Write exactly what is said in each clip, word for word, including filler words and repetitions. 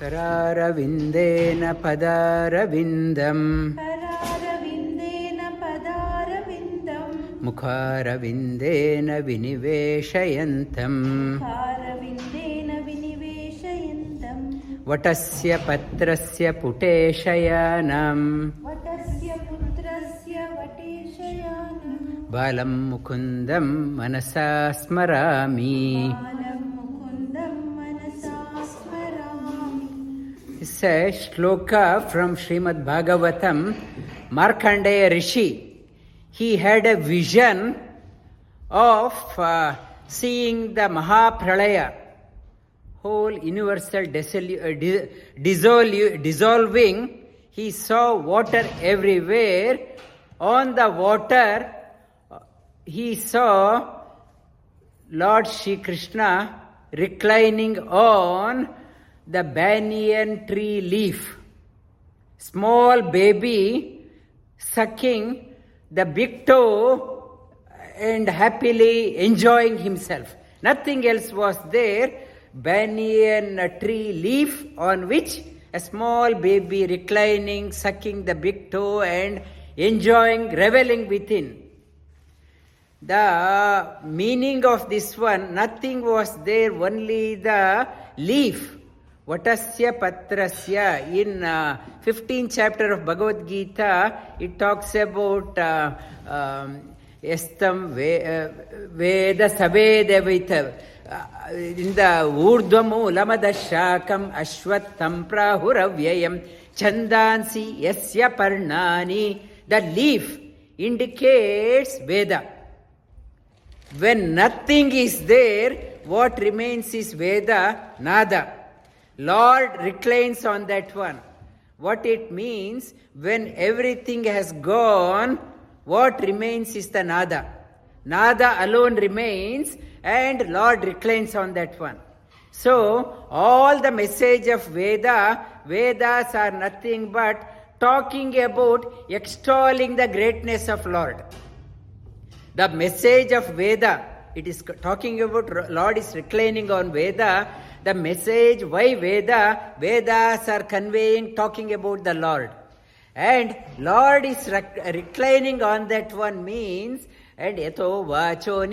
करारविन्देन पदारविन्दम् करारविन्देन पदारविन्दम् मुखारविन्देन विनिवेशयन्तम् मुखारविन्देन विनिवेशयन्तम् वटस्य पत्रस्य पुटेशयानम् वटस्य पुत्रस्य वटेशयानम् बालं मुकुन्दं मनसा स्मरामि. बालं मुकुन्दं मनसा स्मरामि. It's a shloka from Srimad Bhagavatam. Markandeya Rishi, he had a vision of uh, seeing the Mahapralaya, whole universal dissolu- uh, di- dissolu- dissolving. He saw water everywhere. On the water, he saw Lord Shri Krishna reclining on the banyan tree leaf. Small baby sucking the big toe and happily enjoying himself. Nothing else was there. Banyan tree leaf on which a small baby reclining, sucking the big toe and enjoying, reveling within. The meaning of this one, nothing was there, only the leaf. Vatasya patrasya. In uh, fifteenth chapter of Bhagavad Gita, it talks about uh, um, Estam Veda Sabedavita. Uh, in the Urdhvamu Lamadashakam Ashwattam Prahuravyayam Chandansi Yasya Parnani. The leaf indicates Veda. When nothing is there, what remains is Veda, Nada. Lord reclines on that one. What it means, when everything has gone, what remains is the Nada. Nada alone remains and Lord reclines on that one. So, all the message of Veda, Vedas are nothing but talking about extolling the greatness of Lord. The message of Veda, it is talking about Lord is reclining on Veda. The message, why Veda? Vedas are conveying, talking about the Lord. And Lord is rec- reclining on that one means, and yato vacho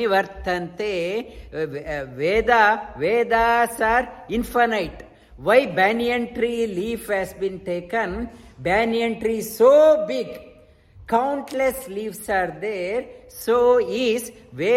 nivartante, Veda, Vedas are infinite. Why banyan tree leaf has been taken? Banyan tree is so big, countless leaves are there, so is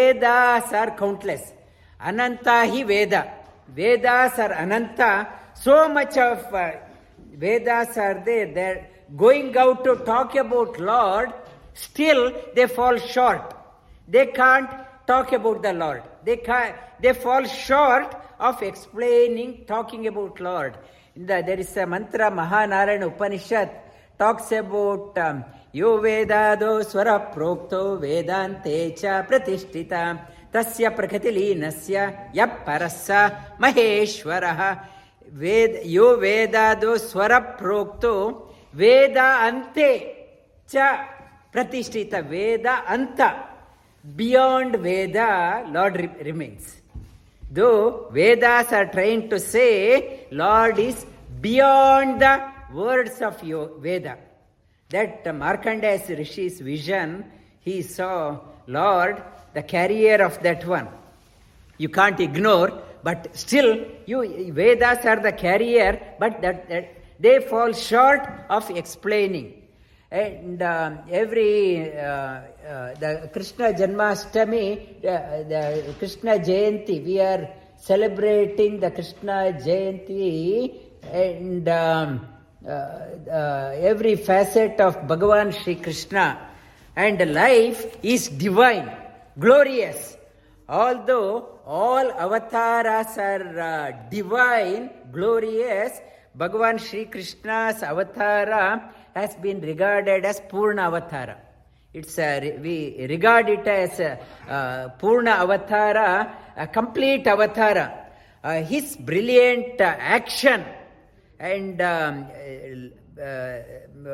Vedas are countless. Ananta hi Veda. Vedas are Ananta. So much of uh, Vedas are there. They're going out to talk about Lord, still they fall short. They can't talk about the Lord. They can't, they fall short of explaining, talking about Lord. In the, there is a mantra, Mahanarayana Upanishad, talks about um, Yo Vedado Swara Prokto Vedante Cha Pratishtita Tasya Prakati Linasya Yap Parasa Maheshwaraha Ved Yo Vedado Swara Prokto Veda Ante Cha Pratishtita Veda Anta. Beyond Veda, Lord re- remains. Though Vedas are trying to say Lord is beyond the words of your Veda. That uh, Markandeya Rishi's vision, he saw Lord, the carrier of that one. You can't ignore, but still, you Vedas are the carrier, but that, that they fall short of explaining. And uh, every, uh, uh, the Krishna Janmashtami, uh, the Krishna Jayanti, we are celebrating the Krishna Jayanti, and um, uh, uh, every facet of Bhagavan Shri Krishna. And life is divine, glorious. Although all avatars are uh, divine, glorious, Bhagavan Shri Krishna's avatara has been regarded as Purna Avatara. It's a, we regard it as a, uh, Purna Avatara, a complete Avatara. Uh, his brilliant uh, action and um, uh, uh,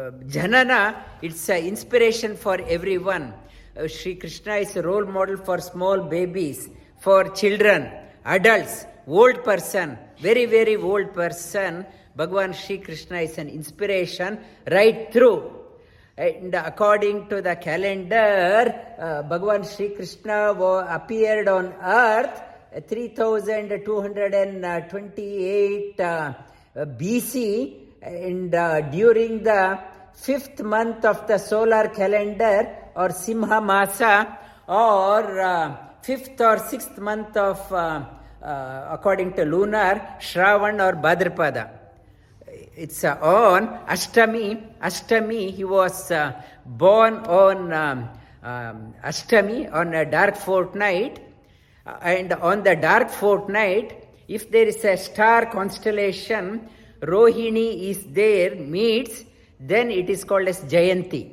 Janana, it's an inspiration for everyone. Uh, Shri Krishna is a role model for small babies, for children, adults, old person, very, very old person. Bhagavan Sri Krishna is an inspiration right through. And according to the calendar, uh, Bhagavan Sri Krishna appeared on earth three thousand two hundred twenty-eight uh, B C, and uh, during the fifth month of the solar calendar, or Simha Masa, or uh, fifth or sixth month of, uh, uh, according to lunar, Shravan or Bhadrapada. It's uh, on Ashtami. Ashtami, he was uh, born on um, um, Ashtami, on a dark fortnight. Uh, and on the dark fortnight, if there is a star constellation, Rohini is there, meets, then it is called as Jayanti.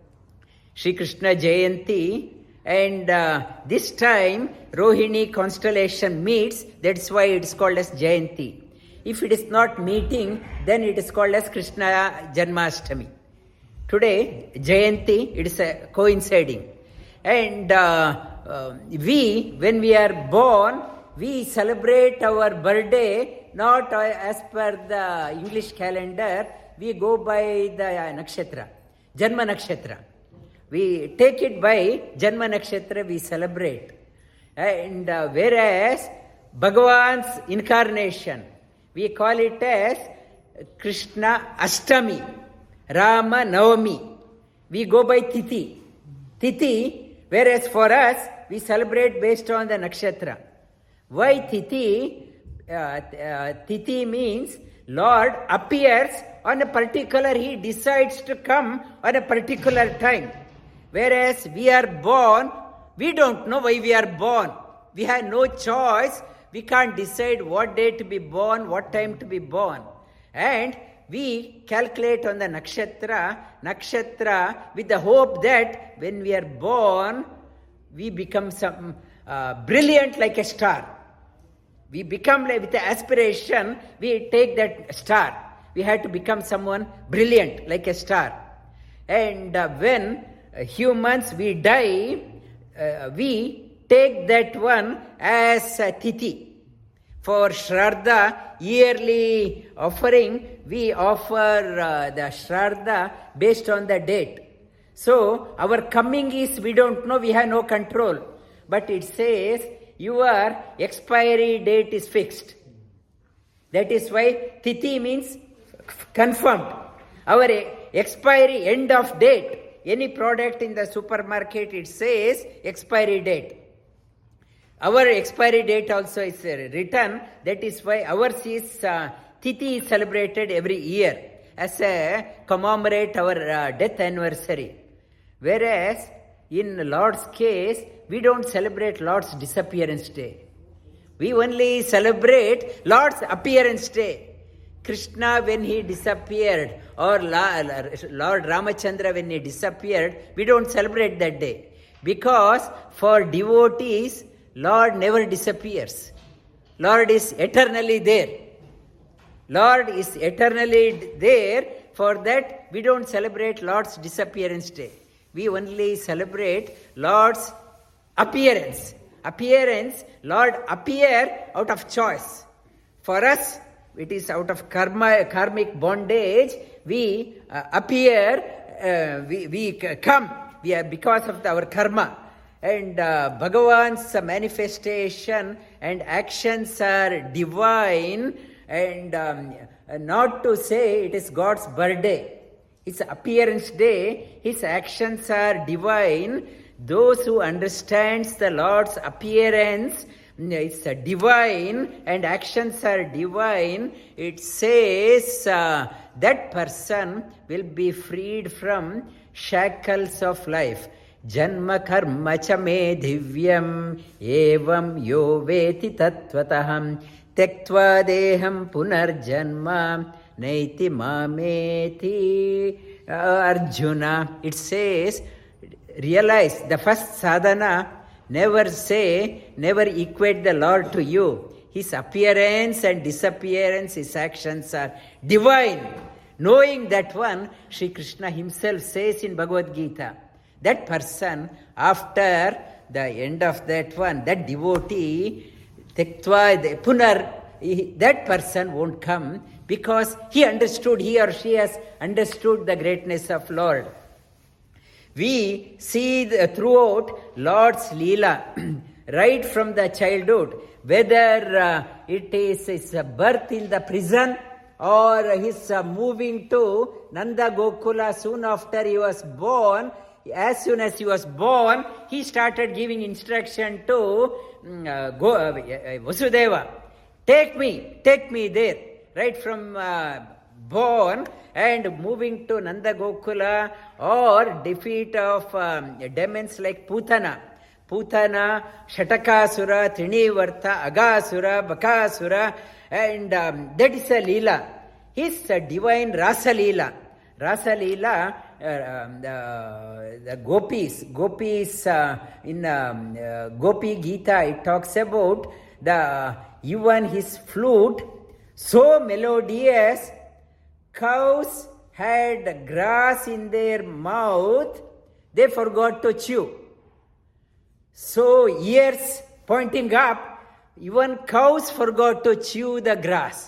Shri Krishna Jayanti. And uh, this time, Rohini constellation meets, that's why it is called as Jayanti. If it is not meeting, then it is called as Krishna Janmashtami. Today, Jayanti, it is a coinciding. And uh, uh, we, when we are born, we celebrate our birthday not uh, as per the English calendar, we go by the uh, nakshatra, Janma nakshatra. We take it by Janma nakshatra, we celebrate. And uh, whereas Bhagavan's incarnation, we call it as Krishna Ashtami, Rama Navami. We go by Tithi. Tithi, whereas for us, we celebrate based on the nakshatra. Why Tithi? Uh, uh, Tithi means Lord appears on a particular, he decides to come on a particular time. Whereas we are born, we don't know why we are born. We have no choice. We can't decide what day to be born, what time to be born. And we calculate on the nakshatra, nakshatra with the hope that when we are born, we become some uh, brilliant like a star. We become like, with the aspiration, we take that star. We have to become someone brilliant like a star. And uh, when uh, humans, we die, uh, we take that one as a Tithi. For Shraddha, yearly offering, we offer uh, the Shraddha based on the date. So, our coming is, we don't know, we have no control. But it says, your expiry date is fixed. That is why Tithi means confirmed. Our expiry, end of date, any product in the supermarket, it says expiry date. Our expiry date also is written. That is why ours is uh, Tithi is celebrated every year as a commemorate our uh, death anniversary. Whereas in Lord's case, we don't celebrate Lord's disappearance day. We only celebrate Lord's appearance day. Krishna when he disappeared, or Lord Ramachandra when he disappeared, we don't celebrate that day. Because for devotees, Lord never disappears. Lord is eternally there. Lord is eternally there. For that, we don't celebrate Lord's disappearance day. We only celebrate Lord's appearance. Appearance, Lord appear out of choice. For us, it is out of karma, karmic bondage. We uh, appear, uh, we, we come we are because of the, our karma. And uh, Bhagavan's manifestation and actions are divine, and um, not to say it is God's birthday. His appearance day, his actions are divine. Those who understands the Lord's appearance, it's divine and actions are divine, it says uh, that person will be freed from shackles of life. Janma karma cha me divyam evam yo veti tatvataham tektva deham punarjanma naiti mameti. uh, Arjuna, it says, realize the first sadhana, never say, never equate the Lord to you. His appearance and disappearance, his actions are divine. Knowing that one, Sri Krishna himself says in Bhagavad Gita, that person, after the end of that one, that devotee, tektva, punar, that person won't come because he understood, he or she has understood the greatness of Lord. We see the, throughout Lord's Leela, right from the childhood, whether uh, it is his birth in the prison or his uh, moving to Nanda Gokula soon after he was born. As soon as he was born, he started giving instruction to uh, Go, uh, Vasudeva. Take me, take me there. Right from uh, born and moving to Nanda Gokula, or defeat of um, demons like Putana. Putana, Shatakasura, Trinivarta, Agasura, Bakasura, and um, that is a Leela. His uh, divine Rasa Leela. Rasa Leela, uh, um, the, the Gopis, Gopis uh, in um, uh, Gopi Gita, it talks about the even his flute, so melodious, cows had grass in their mouth, they forgot to chew. So ears pointing up, even cows forgot to chew the grass.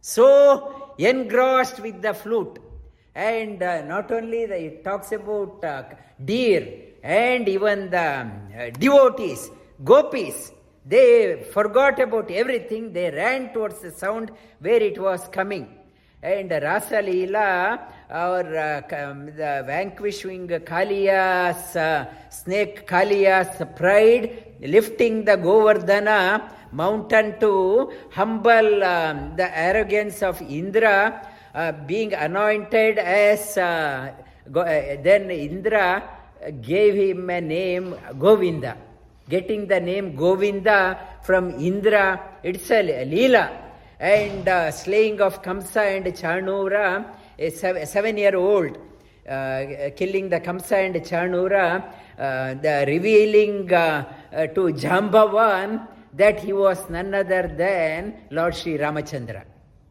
So engrossed with the flute. And uh, not only that, it talks about uh, deer and even the um, uh, devotees, gopis. They forgot about everything. They ran towards the sound where it was coming. And Rasa Leela, or uh, um, the vanquishing Kaliya's, uh, snake Kaliya's pride, lifting the Govardhana mountain to humble um, the arrogance of Indra, uh, being anointed as, uh, go, uh, then Indra gave him a name Govinda. Getting the name Govinda from Indra, it's a Leela. And uh, slaying of Kamsa and Chanura, a seven-year-old, uh, killing the Kamsa and Chanura, uh, the revealing uh, uh, to Jambavan that he was none other than Lord Sri Ramachandra.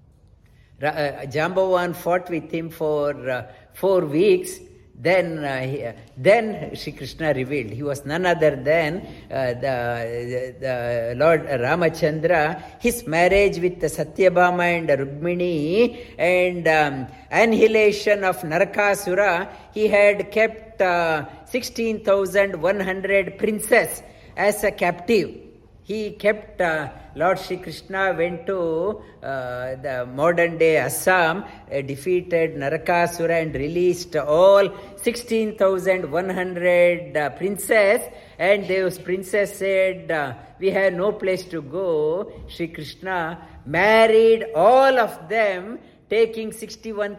Ra- uh, Jambavan fought with him for uh, four weeks. Then, uh, he, uh, then Shri Krishna revealed he was none other than uh, the, the Lord Ramachandra. His marriage with Satyabhama and Rukmini and um, annihilation of Narakasura, he had kept uh, sixteen thousand one hundred princes as a captive. He kept, uh, Lord Shri Krishna went to uh, the modern day Assam, uh, defeated Narakasura and released all sixteen thousand one hundred uh, princes, and those princes said, uh, we have no place to go. Shri Krishna married all of them, taking sixteen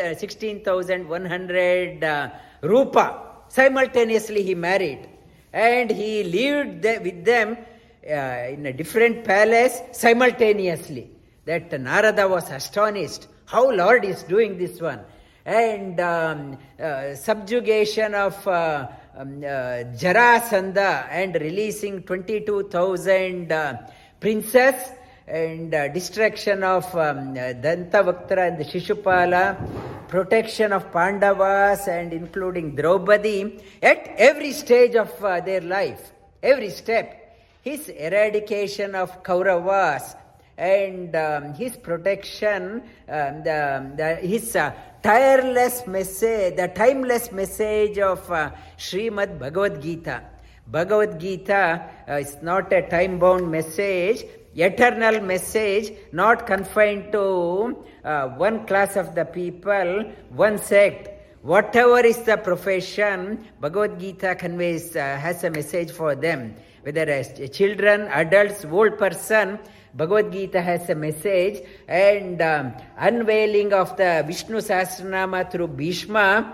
thousand one hundred uh, rupa. Simultaneously he married, and he lived there with them Uh, in a different palace simultaneously. That Narada was astonished. How Lord is doing this one? And um, uh, subjugation of uh, um, uh, Jarasandha and releasing twenty-two thousand uh, princes, and uh, destruction of um, uh, Dantavaktra and Shishupala, protection of Pandavas and including Draupadi at every stage of uh, their life, every step. His eradication of Kauravas and um, his protection, um, the, the, his uh, tireless message, the timeless message of uh, Srimad Bhagavad Gita. Bhagavad Gita uh, is not a time-bound message, eternal message, not confined to uh, one class of the people, one sect. Whatever is the profession, Bhagavad Gita conveys, uh, has a message for them. Whether as children, adults, old person, Bhagavad Gita has a message. And um, unveiling of the Vishnu Sahasranama through Bhishma,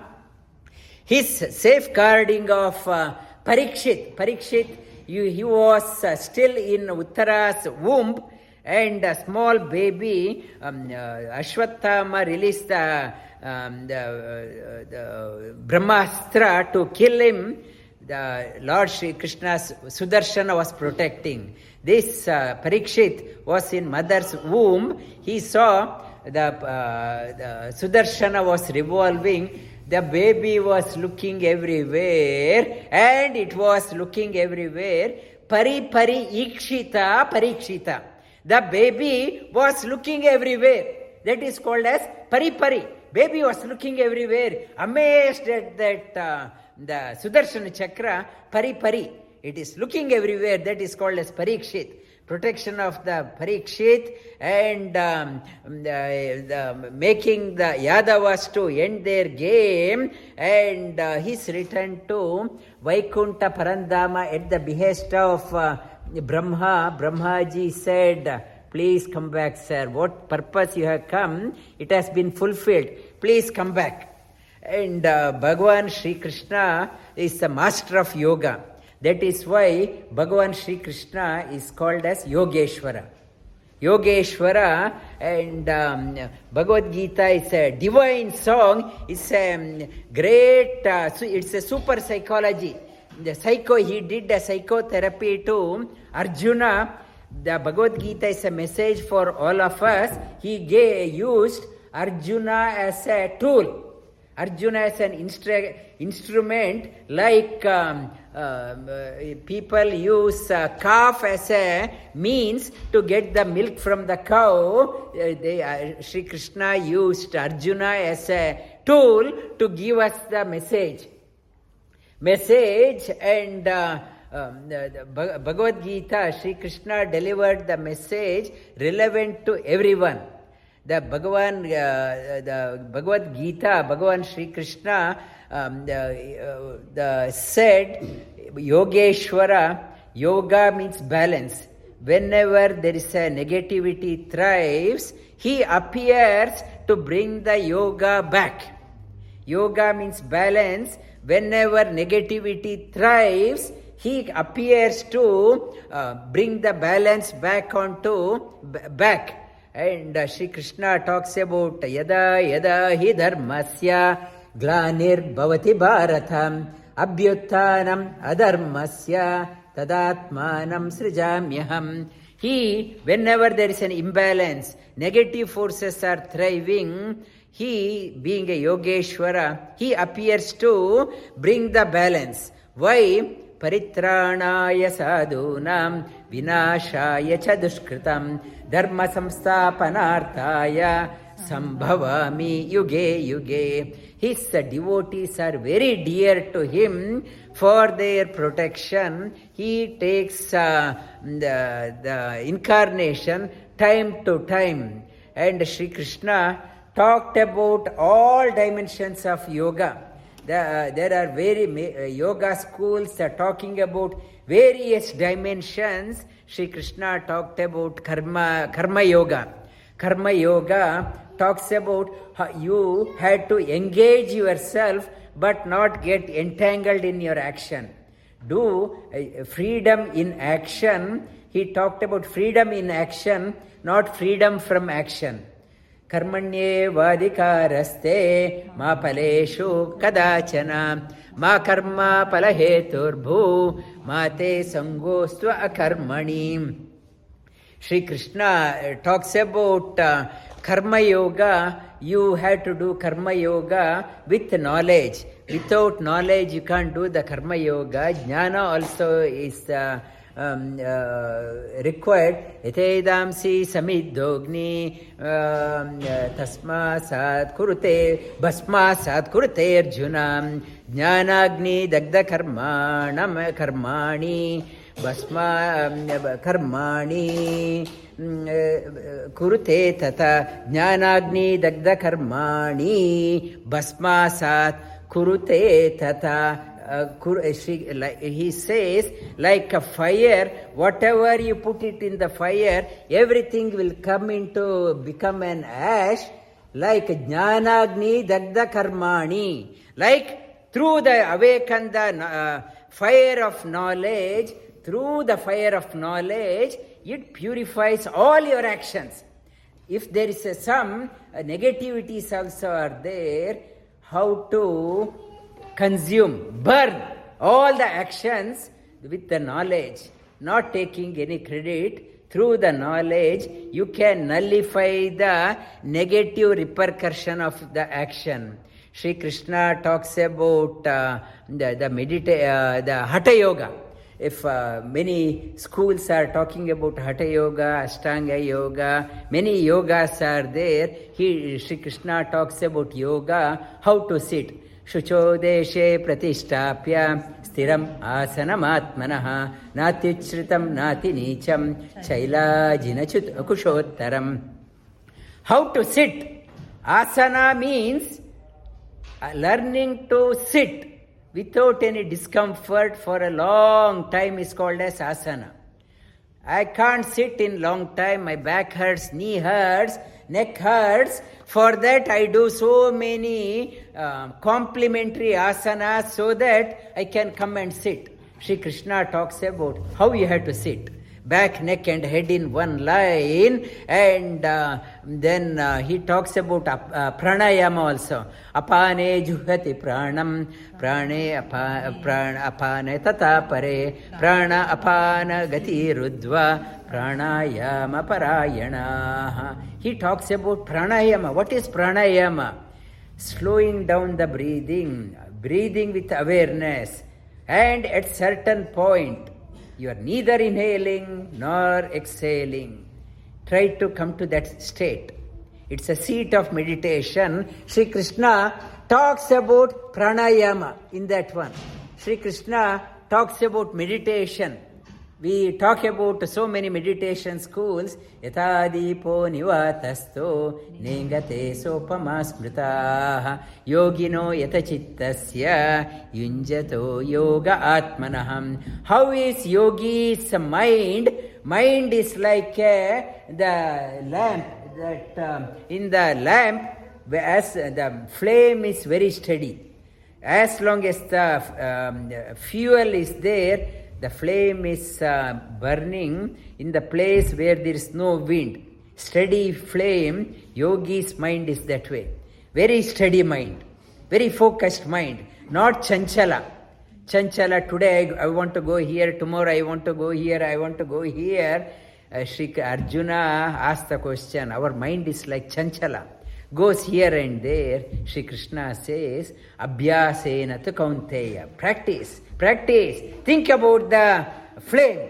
his safeguarding of uh, Parikshit. Parikshit, you, he was uh, still in Uttara's womb, and a small baby, um, uh, Ashwatthama released the, um, the, uh, the Brahmastra to kill him. The Lord Shri Krishna's Sudarshana was protecting. This uh, Parikshit was in mother's womb. He saw the, uh, the Sudarshana was revolving. The baby was looking everywhere, and it was looking everywhere. Pari pari ikshita parikshita. The baby was looking everywhere. That is called as pari-pari. Baby was looking everywhere, amazed at that uh, the Sudarshana Chakra, pari-pari. It is looking everywhere. That is called as Parikshit. Protection of the Parikshit and um, the, the, making the Yadavas to end their game, and uh, his return to Vaikunta Parandama at the behest of uh, Brahma. Brahmaji said, please come back, sir. What purpose you have come, it has been fulfilled. Please come back. And uh, Bhagavan Sri Krishna is the master of yoga. That is why Bhagavan Sri Krishna is called as Yogeshwara. Yogeshwara, and um, Bhagavad Gita is a divine song. It's a um, great, uh, it's a super psychology. The psycho, he did a psychotherapy to Arjuna. The Bhagavad Gita is a message for all of us. He gave, used Arjuna as a tool. Arjuna as an instru- instrument, like um, uh, uh, people use uh, calf as a means to get the milk from the cow. Uh, they, uh, Sri Krishna used Arjuna as a tool to give us the message. Message and uh, um, the, the Bhagavad Gita, Sri Krishna delivered the message relevant to everyone. The Bhagavan, uh, the Bhagavad Gita, Bhagavan Sri Krishna um, the, uh, the said, Yogeshwara, yoga means balance. Whenever there is a negativity thrives, he appears to bring the yoga back. Yoga means balance. Whenever negativity thrives, he appears to uh, bring the balance back onto b- back. And uh, Sri Krishna talks about yada yada hi dharmasya glanir bhavati bharatam abhyuttanam adharmasya tadatmanam srijamyaham. He, whenever there is an imbalance, negative forces are thriving, he, being a Yogeshwara, he appears to bring the balance. Why? Paritranaya sadhunam vinashaya cha dushkritam dharma samsthapanarthaya sambhavami yuge yuge. His devotees are very dear to him. For their protection, he takes uh, the, the incarnation time to time. And Sri Krishna talked about all dimensions of yoga. The, uh, there are very uh, yoga schools that are talking about various dimensions. Sri Krishna talked about karma, karma yoga. Karma yoga talks about how you had to engage yourself but not get entangled in your action. Do uh, freedom in action. He talked about freedom in action, not freedom from action. Karmanye vadikaraste ma paleshu kadachana ma karma palaheturbhu ma te sangostva akarmani. Sri Krishna talks about uh, karma yoga. You have to do karma yoga with knowledge. Without knowledge, you can't do the karma yoga. Jnana also is uh, um, uh, required. Etedamsi samidogni tasma sad kurute basma sad kurute arjuna jnanagni dagda karmanam karmani basma karmani kurute tata jnanagni dagda karmani basma sad kurute tata. Uh, he says, like a fire, whatever you put it in the fire, everything will come into, become an ash, like jnanagni dagda karmani. Like through the awaken the uh, fire of knowledge, through the fire of knowledge, it purifies all your actions. If there is a, some uh, negativities also are there, how to consume, burn all the actions with the knowledge, not taking any credit. Through the knowledge, you can nullify the negative repercussion of the action. Sri Krishna talks about uh, the the, medita- uh, the Hatha Yoga. if uh, many schools are talking about Hatha Yoga, Ashtanga Yoga, many yogas are there. He, Sri Krishna talks about yoga, how to sit. Shucho deshe pratishtapya stiram asanam atmanah natyuchritam nati nicham chaila jinachut kushottaram. How to sit? Asana means uh, learning to sit without any discomfort for a long time is called as asana. I can't sit in long time. My back hurts, knee hurts, neck hurts. For that I do so many uh, complementary asanas so that I can come and sit. Sri Krishna talks about how you have to sit. Back, neck and head in one line, and uh, then uh, he talks about uh, pranayama also. Apane juhati pranam, prane apa, prana apane tata pare, prana apana gati rudva, pranayama parayana. He talks about pranayama. What is pranayama? Slowing down the breathing, breathing with awareness, and at certain point, you are neither inhaling nor exhaling. Try to come to that state. It's a seat of meditation. Sri Krishna talks about pranayama in that one. Sri Krishna talks about meditation. We talk about so many meditation schools. Yatadipo nivatasto nengate sopama smritaha yogino yatachittasya yunjato yoga atmanaham. How is yogi's mind? Mind is like uh, the lamp. That um, in the lamp, as the flame is very steady. As long as the um, fuel is there, the flame is uh, burning in the place where there is no wind. Steady flame, yogi's mind is that way. Very steady mind, very focused mind, not chanchala. Chanchala, today I, I want to go here, tomorrow I want to go here, I want to go here. Uh, Shri Arjuna asked the question, our mind is like chanchala. Goes here and there. Shri Krishna says, Abhyasena tu kaunteya. Practice, practice. Think about the flame.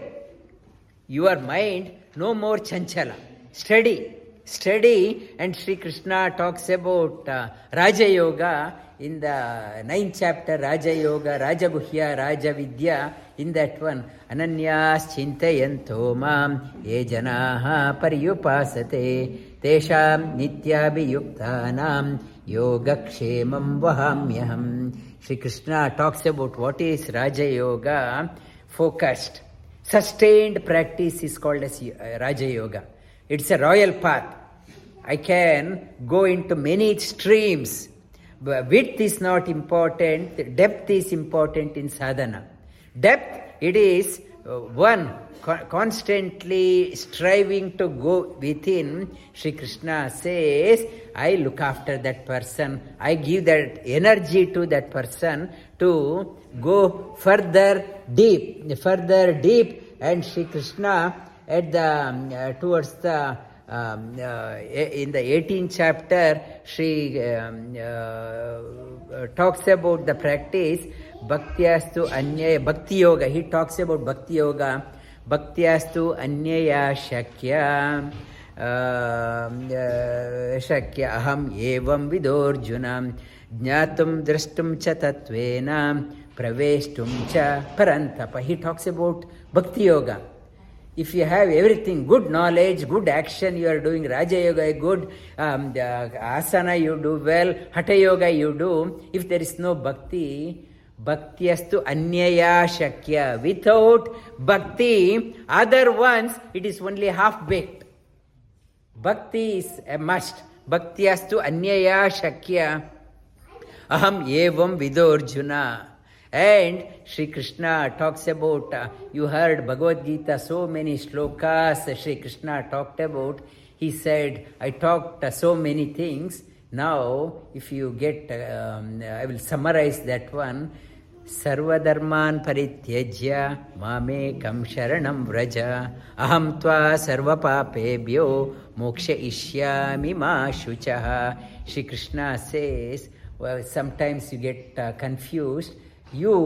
Your mind, no more chanchala. Steady, steady. And Shri Krishna talks about uh, Raja Yoga in the ninth chapter, Raja Yoga, Raja Guhya, Raja Vidya. In that one, Ananyas chintayanto mam ye janaha paryupasate tesham nityabhiyuktanam yogakshemam vahamyaham. Shri Krishna talks about what is Raja Yoga. Focused, sustained practice is called as Raja Yoga. It's a royal path. I can go into many streams. Width is not important. Depth is important in sadhana. Depth, it is uh, one, co- constantly striving to go within. Sri Krishna says, I look after that person. I give that energy to that person to go further deep, further deep. And Sri Krishna at the um, uh, towards the Um, uh, in the eighteenth chapter, Shri um, uh, talks about the practice Bhaktyastu Anyaya Bhakti Yoga. He talks about Bhakti Yoga. Bhaktyastu Anyaya Shakya uh, Shakya Aham Evam Vidorjuna Jnatum Drashtum Cha Tatvena Praveshtum Cha Parantapa. He talks about Bhakti Yoga. If you have everything, good knowledge, good action, you are doing Raja Yoga, good um, asana you do well, Hatha Yoga you do. If there is no bhakti, bhaktiyastu anyaya shakya. Without bhakti, other ones, it is only half-baked. Bhakti is a must. Bhaktiyastu anyaya shakya. Aham evam vidorjuna. And Sri Krishna talks about, uh, you heard Bhagavad Gita, so many shlokas Sri Krishna talked about. He said, I talked uh, so many things. Now, if you get, um, I will summarize that one. Sarva dharman parityajya mamekam sharanam vraja aham tva sarva papebhyo moksha ishyami ma shuchaha. Sri Krishna says, well, sometimes you get uh, confused. You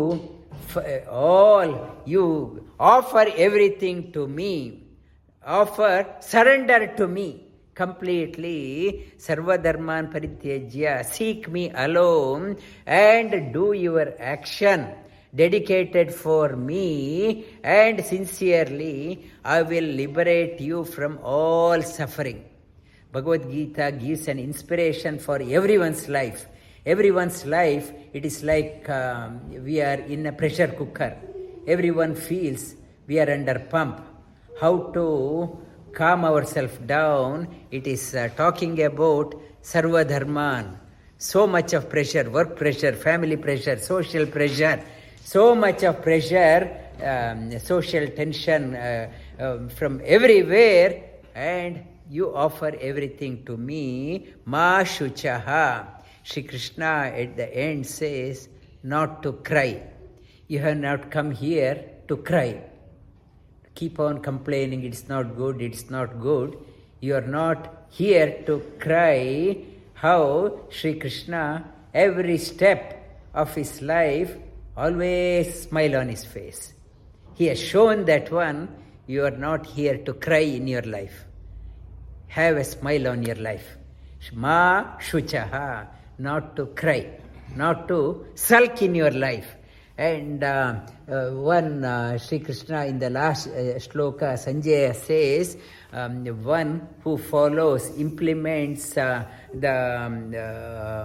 F- all, you offer everything to me. Offer, surrender to me completely. Sarva dharman parityajya, seek me alone and do your action dedicated for me, and sincerely I will liberate you from all suffering. Bhagavad Gita gives an inspiration for everyone's life. Everyone's life, it is like um, we are in a pressure cooker. Everyone feels we are under pump. How to calm ourselves down? It is uh, talking about Sarva Dharman. So much of pressure, work pressure, family pressure, social pressure, so much of pressure, um, social tension uh, uh, from everywhere, and you offer everything to me. Ma shuchaha. Shri Krishna at the end says, not to cry. You have not come here to cry. Keep on complaining, it's not good, it's not good. You are not here to cry. How Shri Krishna, every step of his life, always smile on his face. He has shown that one, you are not here to cry in your life. Have a smile on your life. Ma shuchaha, not to cry, not to sulk in your life. And uh, uh, one uh, Sri Krishna in the last uh, shloka, Sanjaya says, um, one who follows, implements uh, the, um, uh,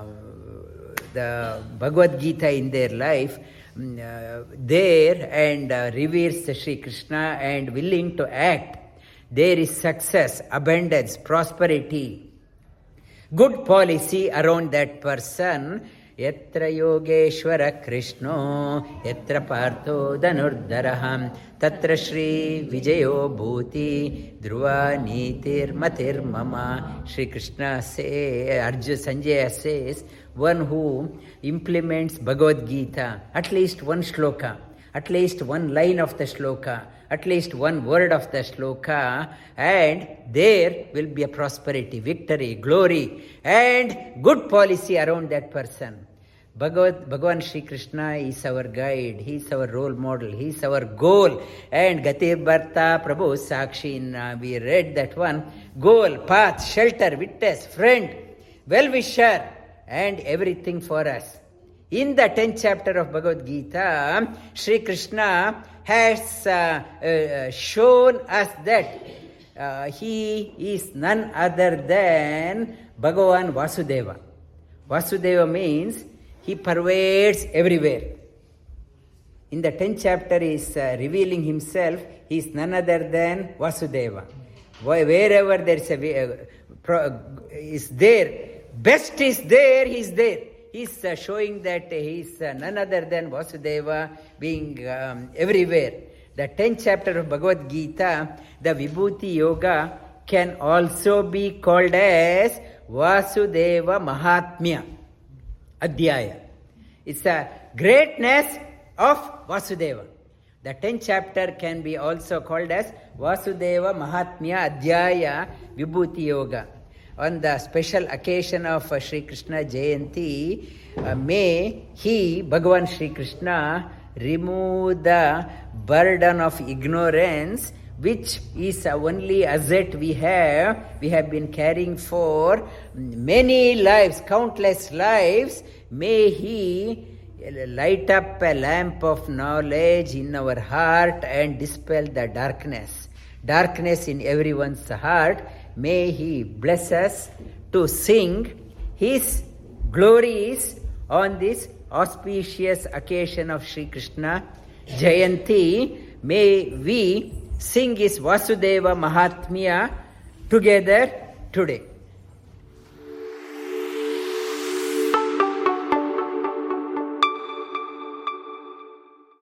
the Bhagavad Gita in their life, um, uh, there and uh, reveres the Sri Krishna and willing to act, there is success, abundance, prosperity, good policy around that person. Yatra yogeshwara krishno, yatra partho dhanurdharaham, tatra shri vijayo bhuti, dhruva nitir matir mama. Shri Krishna say, Arjuna Sanjaya says, one who implements Bhagavad Gita, at least one shloka, at least one line of the shloka, at least one word of the shloka, and there will be a prosperity, victory, glory, and good policy around that person. Bhagavad, Bhagavan Shri Krishna is our guide, he is our role model, he is our goal. And Gatir Bharta Prabhu Sakshi, uh, we read that one, goal, path, shelter, witness, friend, well-wisher, and everything for us. In the tenth chapter of Bhagavad Gita, Shri Krishna has uh, uh, shown us that uh, he is none other than Bhagavan Vasudeva. Vasudeva means he pervades everywhere. In the tenth chapter he is uh, revealing himself, he is none other than Vasudeva. Wherever there is a uh, pro, uh, is there, best is there, he is there. He is uh, showing that he is uh, none other than Vasudeva, being um, everywhere. The tenth chapter of Bhagavad Gita, the Vibhuti Yoga, can also be called as Vasudeva Mahatmya Adhyaya. It's a greatness of Vasudeva. The tenth chapter can be also called as Vasudeva Mahatmya Adhyaya Vibhuti Yoga. On the special occasion of uh, Sri Krishna Jayanti, uh, may he, Bhagavan Sri Krishna, remove the burden of ignorance, which is uh, only asset we have, we have been carrying for many lives, countless lives. May he light up a lamp of knowledge in our heart and dispel the darkness. Darkness in everyone's heart. May he bless us to sing his glories on this auspicious occasion of Sri Krishna Jayanti. May we sing his Vasudeva Mahatmya together today.